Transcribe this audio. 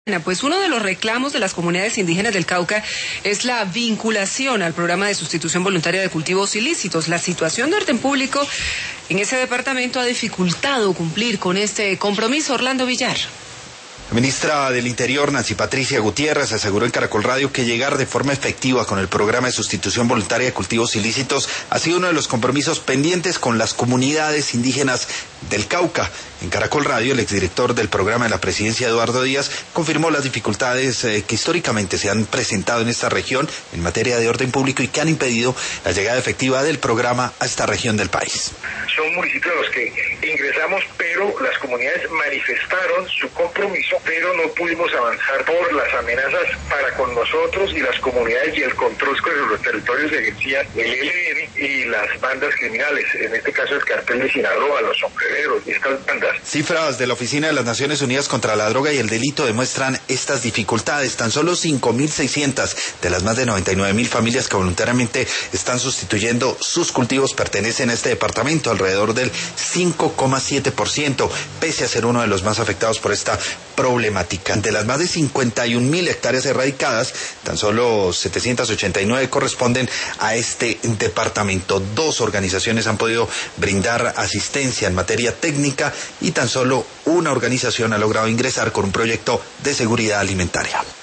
Pues uno de los reclamos de las comunidades indígenas del Cauca es la vinculación al programa de sustitución voluntaria de cultivos ilícitos. La situación de orden público en ese departamento ha dificultado cumplir con este compromiso. Orlando Villar. La ministra del Interior, Nancy Patricia Gutiérrez, aseguró en Caracol Radio que llegar de forma efectiva con el programa de sustitución voluntaria de cultivos ilícitos ha sido uno de los compromisos pendientes con las comunidades indígenas del Cauca. En Caracol Radio, el exdirector del programa de la presidencia, Eduardo Díaz, confirmó las dificultades que históricamente se han presentado en esta región en materia de orden público y que han impedido la llegada efectiva del programa a esta región del país. Son municipios a los que ingresamos, pero las comunidades manifestaron su compromiso, pero no pudimos avanzar por las amenazas para con nosotros y las comunidades y el control sobre los territorios que ejercía el ELN y las bandas criminales, en este caso el cartel de Sinaloa, los sombreros y estas bandas. Cifras de la Oficina de las Naciones Unidas contra la Droga y el Delito demuestran estas dificultades. Tan solo 5.600 de las más de 99.000 familias que voluntariamente están sustituyendo sus cultivos pertenecen a este departamento, alrededor del 5,7%, pese a ser uno de los más afectados por esta problemática. De las más de 51.000 hectáreas erradicadas, tan solo 789 corresponden a este departamento. 2 organizaciones han podido brindar asistencia en materia técnica y tan solo una organización ha logrado ingresar con un proyecto de seguridad alimentaria.